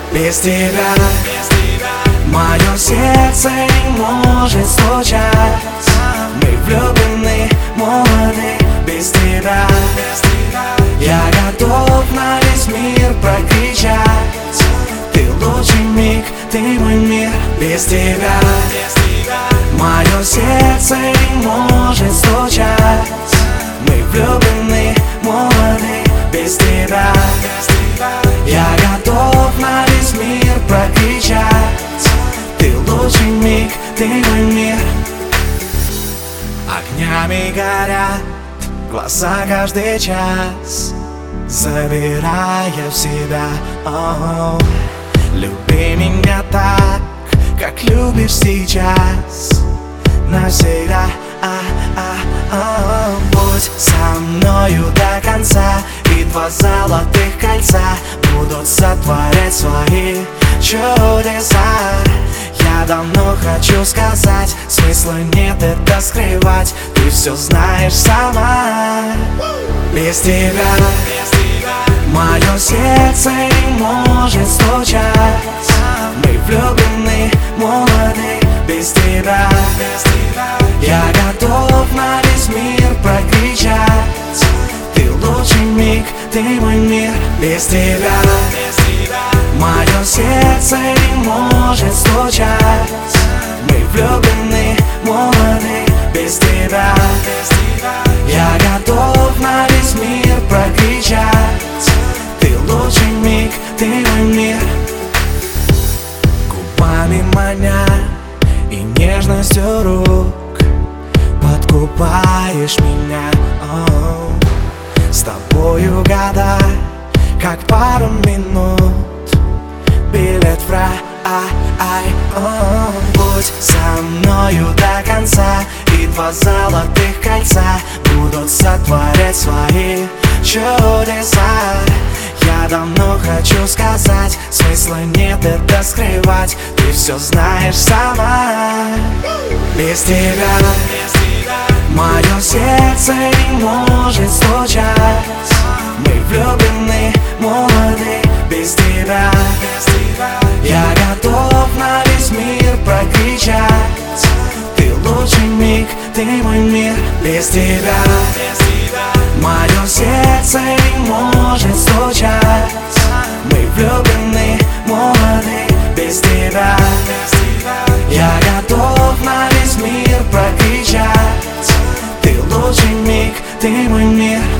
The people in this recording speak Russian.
Без тебя мое сердце не может стучать. Мы влюблены, молоды. Без тебя я готов на весь мир прокричать. Ты лучший миг, ты мой мир. Без тебя мое сердце не может стучать. Мы влюблены, молоды. Без тебя я готов на весь мир прокричать. Ты лучший миг, ты мой мир. Огнями горят глаза каждый час, забирая в себя. Люби меня так, как любишь сейчас, навсегда. Будь со мною до конца, и два золотых кольца будут сотворять свои чудеса. Я давно хочу сказать, смысла нет это скрывать. Ты все знаешь сама. Без тебя мое сердце не может стучать. Мы влюблены, молоды. Без тебя я готов на весь мир прокричать. Ты лучший миг, ты мой мир. Без тебя мое сердце не может стучать. Мы влюблены, молоды. Без тебя я готов на весь мир прокричать. Ты лучший миг, ты мой мир. Губами маня и нежностью рук подкупаешь меня. С тобою года, как пару минут, билет в рай. Будь со мною до конца, и два золотых кольца будут сотворять свои чудеса. Я давно хочу сказать, смысла нет это скрывать. Ты все знаешь сама. Без тебя мое сердце не может стучать. Мы влюблены, молоды. Без тебя я готов на весь мир прокричать. Ты лучший миг, ты мой мир. Без тебя мое сердце не может стучать. Мы влюблены, молоды. Без тебя я готов на весь мир прокричать. Ты лучший миг, ты мой мир.